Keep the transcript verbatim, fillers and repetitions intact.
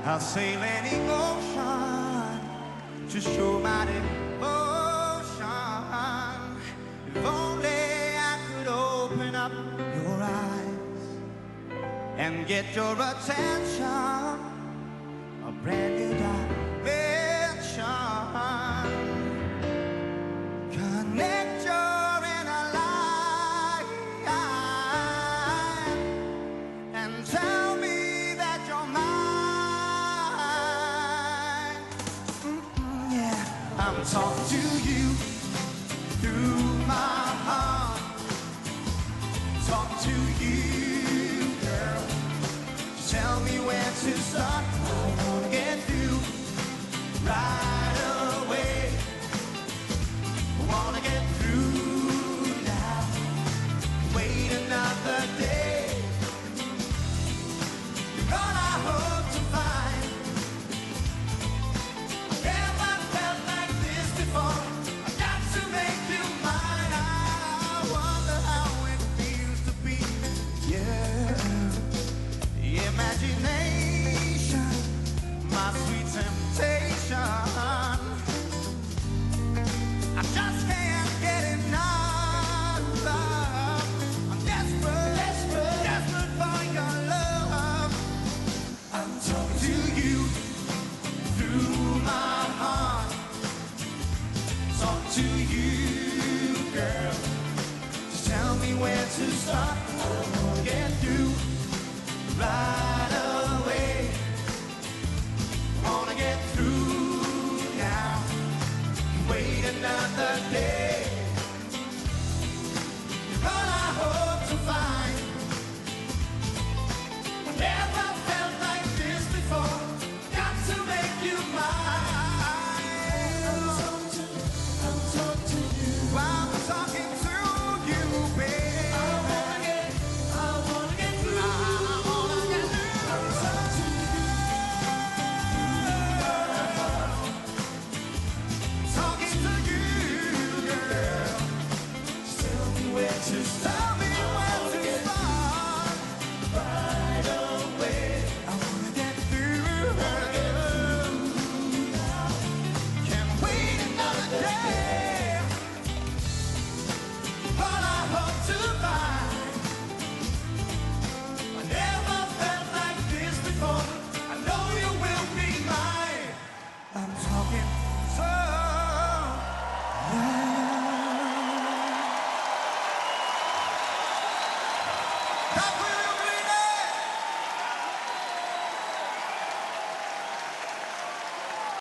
I'll sail any ocean to show my devotion. If only I could open up your eyes and get your attention, a brand new dimension. Connect your inner light and tell me that you're mine. Mm-mm, yeah, I'm talking to you through my heart. Talk to you, girl. Just tell me where to start. I wanna get through right away. I wanna get through now. Wait another day. You're all I hope to find. I never felt like this before. I got to make you mine. I wonder how it feels to be, yeah. Imagination, my sweet temptation. I just can't get enough love. I'm desperate, desperate, desperate for your love. I'm talking to you through my heart. Talk to you, girl. Just tell me where to start. I wanna get through right away. Wanna get through now. Wait another day. You're all I hope to find. I never felt like this before. Got to make you mine. I'm talking to, I'm talking to you. I'm talking to you, baby. I wanna get, I wanna get through. I wanna get through. I'm talking to you. Talking to you, girl. Just tell me where to start.